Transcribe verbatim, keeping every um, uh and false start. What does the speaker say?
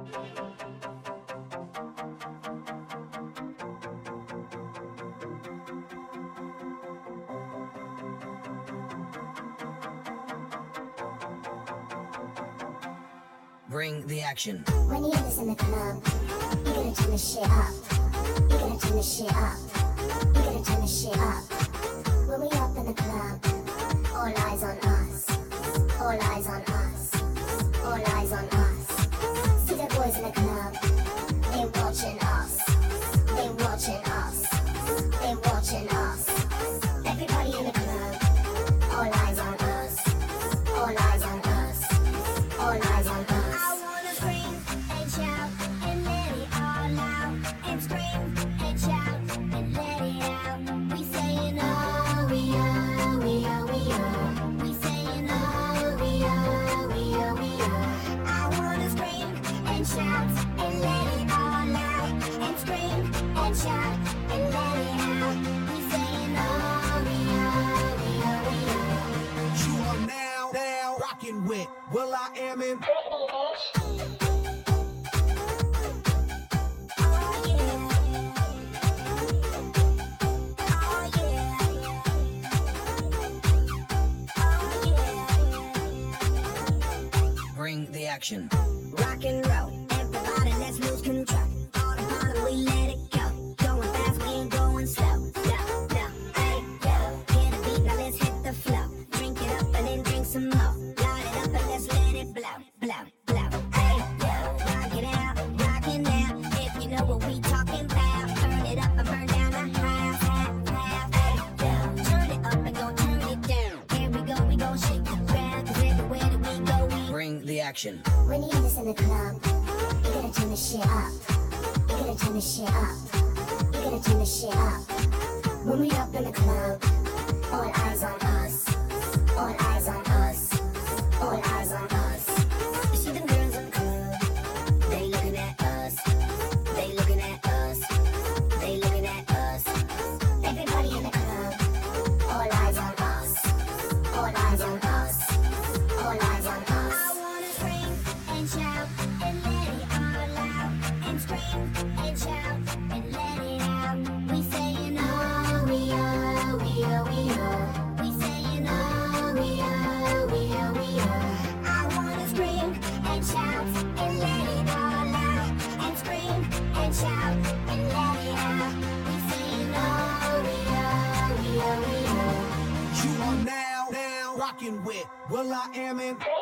Bring the action. When you have this in the club, you gotta turn the shit up. You gotta turn the shit up. You gotta turn the shit up. When we up in the club, all eyes on us. All eyes on us. All eyes on us. See the boys in the club, they watching us. They watching us. They watching us. Everybody in the club, all eyes on us. All eyes on us. All eyes on us. I wanna scream and shout and let it all out. And scream and shout and let it out. We saying oh, we oh, we oh, we oh. We saying oh, we oh, we oh, we oh. I wanna scream and shout and let it all out. And scream and shout and let it out. We saying oh, we oh, we oh, we oh. You are now, now rocking with Will I Am in. Bring the action. Rock and roll, everybody, let's lose control. All the bottom, we let it go. Going fast, we ain't going slow. No, no, hey, yo. Hear the beat, now let's hit the flow. Drink it up and then drink some more. Light it up and let's let it blow, blow, blow. Hey, yo, rock it out, rock it now. If you know what we talking about, turn it up and burn down the house, half, half. Hey, yo, turn it up and go turn it down. Here we go, we gon' shake the ground, 'cause everywhere that we go, we Bring the action. When you have this in the club, you gotta turn the shit up. You gotta turn the shit up. You gotta turn the shit up. When we up in the club, all eyes on us. All eyes on us. All eyes on us. You see them girls in the club, they looking at us. They looking at us. They looking at us. Everybody in the club, all eyes on us. All eyes on us. All eyes on us. I wanna scream and shout and let it all out. And scream and shout and let it out. We saying oh, we oh, we oh, we oh. We saying oh, we oh, we oh, we oh. I wanna scream and shout and let it all out. And scream and shout and let it out. We saying oh, we oh, we oh, we oh. You are now, now rocking with Will I Am in.